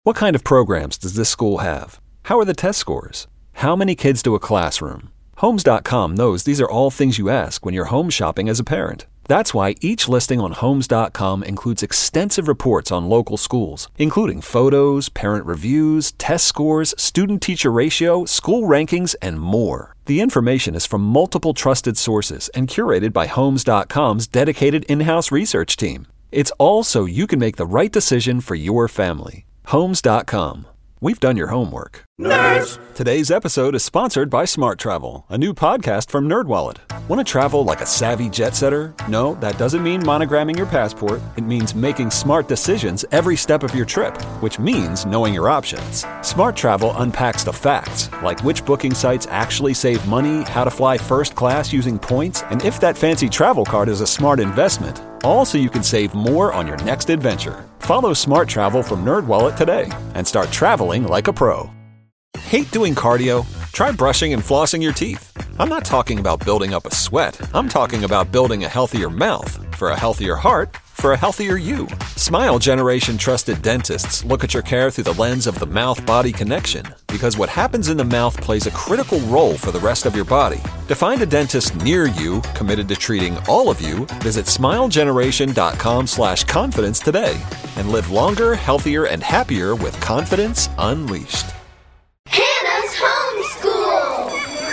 What kind of programs does this school have? How are the test scores? How many kids to a classroom? Homes.com knows these are all things you ask when you're home shopping as a parent. That's why each listing on Homes.com includes extensive reports on local schools, including photos, parent reviews, test scores, student-teacher ratio, school rankings, and more. The information is from multiple trusted sources and curated by Homes.com's dedicated in-house research team. It's all so you can make the right decision for your family. Homes.com. We've done your homework. Nerds! Today's episode is sponsored by Smart Travel, a new podcast from NerdWallet. Want to travel like a savvy jet setter? No, that doesn't mean monogramming your passport. It means making smart decisions every step of your trip, which means knowing your options. Smart Travel unpacks the facts, like which booking sites actually save money, how to fly first class using points, and if that fancy travel card is a smart investment. All so you can save more on your next adventure. Follow Smart Travel from NerdWallet today and start traveling like a pro. Hate doing cardio? Try brushing and flossing your teeth. I'm not talking about building up a sweat. I'm talking about building a healthier mouth for a healthier heart for a healthier you. Smile Generation trusted dentists look at your care through the lens of the mouth-body connection, because what happens in the mouth plays a critical role for the rest of your body. To find a dentist near you committed to treating all of you, visit smilegeneration.com/confidence today and live longer, healthier, and happier with confidence unleashed. Hannah's homeschool.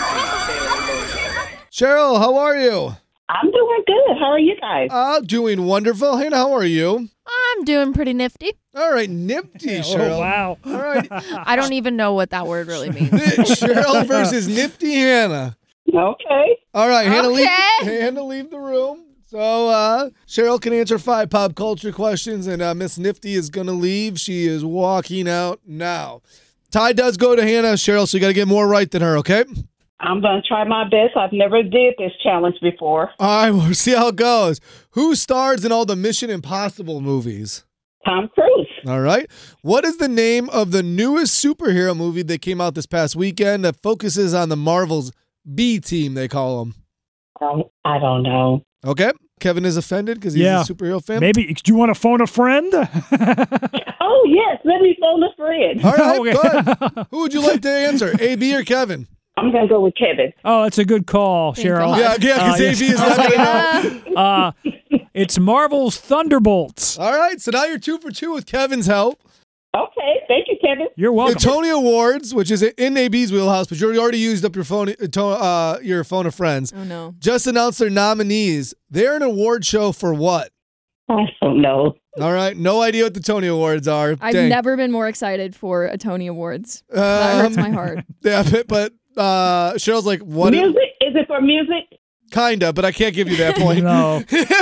Cheryl, how are you? I'm doing good. How are you guys? Doing wonderful. Hannah, how are you? I'm doing pretty nifty. All right, nifty, Cheryl. Oh, wow. All right. I don't even know what that word really means. Cheryl versus nifty Hannah. Okay. All right, Hannah, Okay. leave the room. So, Cheryl can answer 5 pop culture questions, and Miss Nifty is going to leave. She is walking out now. Tie does go to Hannah, Cheryl, so you got to get more right than her, okay? I'm going to try my best. I've never did this challenge before. All right, we'll see how it goes. Who stars in all the Mission Impossible movies? Tom Cruise. All right. What is the name of the newest superhero movie that came out this past weekend that focuses on the Marvel's B team, they call them? I don't know. Okay. Kevin is offended because he's a superhero fan. Maybe. Do you want to phone a friend? Oh, yes. Let me phone a friend. All right, Okay. good. Who would you like to answer, AB or Kevin? I'm going to go with Kevin. Oh, that's a good call, Cheryl. God. Yeah, because AB is not going to know. It's Marvel's Thunderbolts. All right, so now you're 2 for 2 with Kevin's help. Okay. Thank you, Kevin. You're welcome. The Tony Awards, which is in AB's wheelhouse, but you already used up your phone of friends, Oh, no. just announced their nominees. They're an award show for what? I don't know. All right, no idea what the Tony Awards are. I've Dang. never been more excited for a Tony Awards. That hurts my heart. Yeah, but Cheryl's like, what? Music? Is it for music? Kinda, but I can't give you that point. No.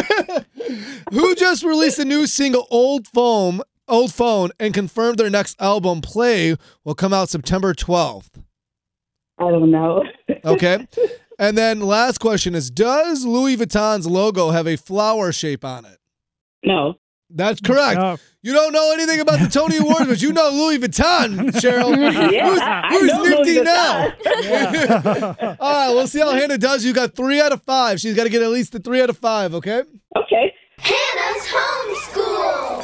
Who just released a new single, Old Phone, and confirmed their next album, Play, will come out September 12th? I don't know. Okay. And then last question is, does Louis Vuitton's logo have a flower shape on it? No. That's correct. No. You don't know anything about the Tony Awards, but you know Louis Vuitton, Cheryl. Yeah, Who's I know nifty Louis now? Vuitton. All right, we'll see how Hannah does. You got 3 out of 5. She's got to get at least the 3 out of 5, okay? Okay. Hannah's homeschool.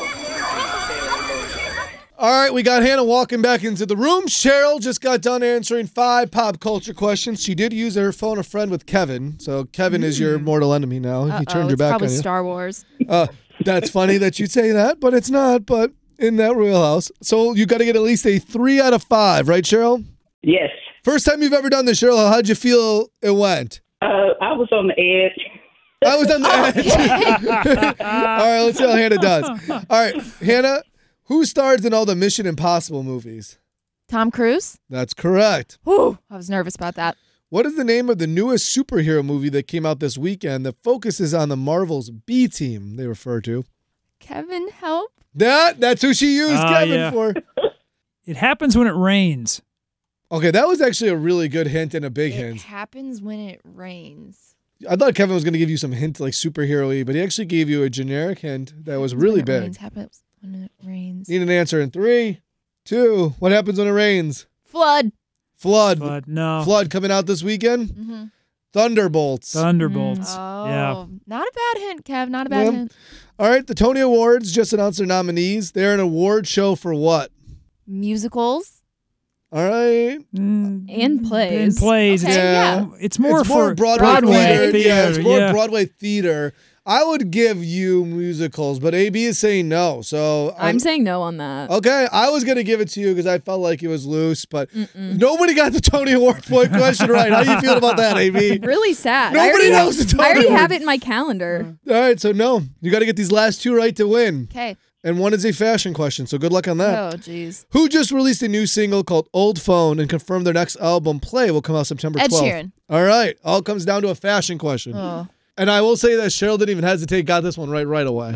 All right, we got Hannah walking back into the room. Cheryl just got done answering 5 pop culture questions. She did use her phone a friend with Kevin, so Kevin is your mortal enemy now. He turned your It's back probably on you. Star Wars. That's funny that you say that, but it's not. But in that wheelhouse, so you got to get at least a 3 out of 5, right, Cheryl? Yes. First time you've ever done this, Cheryl. How'd you feel it went? I was on the edge. I was on the edge. All right, let's see how Hannah does. All right, Hannah, who stars in all the Mission Impossible movies? Tom Cruise? That's correct. Whew, I was nervous about that. What is the name of the newest superhero movie that came out this weekend that focuses on the Marvel's B team they refer to? Kevin, help. That's who she used Kevin yeah. for. It happens when it rains. Okay, that was actually a really good hint and a big It hint. happens when it rains. I thought Kevin was going to give you some hint like superhero-y, but he actually gave you a generic hint that was really When it big. rains, happens when it rains. Need an answer in 3, 2. What happens when it rains? Flood. Flood. But no. Flood coming out this weekend? Mm-hmm. Thunderbolts. Thunderbolts. Oh, Yeah. not a bad hint, Kev. Not a bad Yeah. hint. All right, the Tony Awards just announced their nominees. They're an award show for what? Musicals. All right. And plays. And plays. Okay, yeah. It's more It's more for Broadway theater. Yeah, it's more yeah. Broadway theater. I would give you musicals, but AB is saying no. So I'm saying no on that. okay, I was going to give it to you because I felt like it was loose, but nobody got the Tony Award point question right. How do you feel about that, AB? Really sad. Nobody knows the Tony I already Award. have it in my calendar. All right, so no. You got to get these last two right to win. Okay. And one is a fashion question, so good luck on that. Oh, jeez. Who just released a new single called Old Phone and confirmed their next album, Play, will come out September 12th? Ed Sheeran. All right. All comes down to a fashion question. Oh. And I will say that Cheryl didn't even hesitate, got this one right away.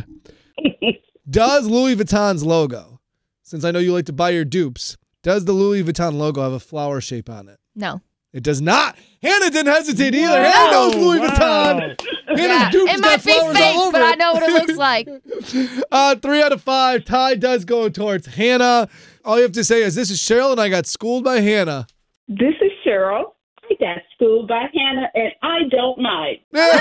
Does Louis Vuitton's logo, since I know you like to buy your dupes, does the Louis Vuitton logo have a flower shape on it? No. It does not. Hannah didn't hesitate either. Hannah knows Louis Vuitton. Hannah's dupes It got might be flowers all fake, over but it. I know what it looks like. 3 out of 5. Tie does go towards Hannah. All you have to say is, this is Cheryl, and I got schooled by Hannah. This is Cheryl. I got schooled by Hannah, and I don't mind.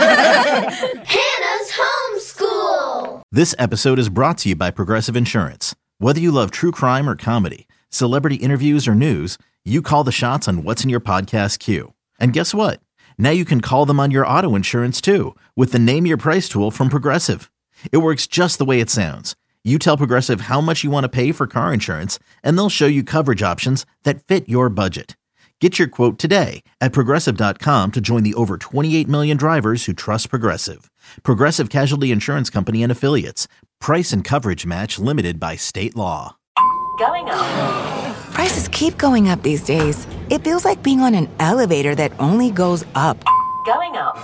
Hannah's homeschool. This episode is brought to you by Progressive Insurance. Whether you love true crime or comedy, celebrity interviews or news, you call the shots on what's in your podcast queue. And guess what? Now you can call them on your auto insurance too with the Name Your Price tool from Progressive. It works just the way it sounds. You tell Progressive how much you want to pay for car insurance, and they'll show you coverage options that fit your budget. Get your quote today at Progressive.com to join the over 28 million drivers who trust Progressive. Progressive Casualty Insurance Company and Affiliates. Price and coverage match limited by state law. Going up. Prices keep going up these days. It feels like being on an elevator that only goes up. Going up.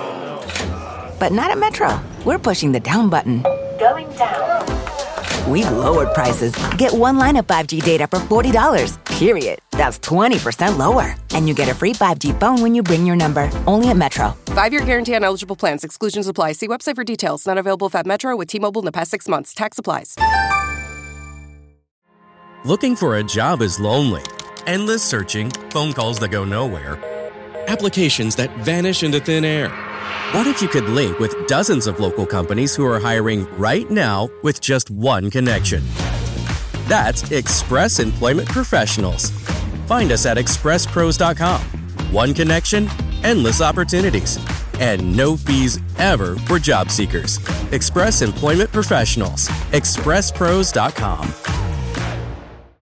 But not at Metro. We're pushing the down button. Going down. We've lowered prices. Get one line of 5G data for $40, period. That's 20% lower. And you get a free 5G phone when you bring your number. Only at Metro. 5-year guarantee on eligible plans. Exclusions apply. See website for details. Not available if at Metro with T-Mobile in the past 6 months. Tax applies. Looking for a job is lonely. Endless searching, phone calls that go nowhere, applications that vanish into thin air. What if you could link with dozens of local companies who are hiring right now with just one connection? That's Express Employment Professionals. Find us at expresspros.com. One connection, endless opportunities, and no fees ever for job seekers. Express Employment Professionals. expresspros.com.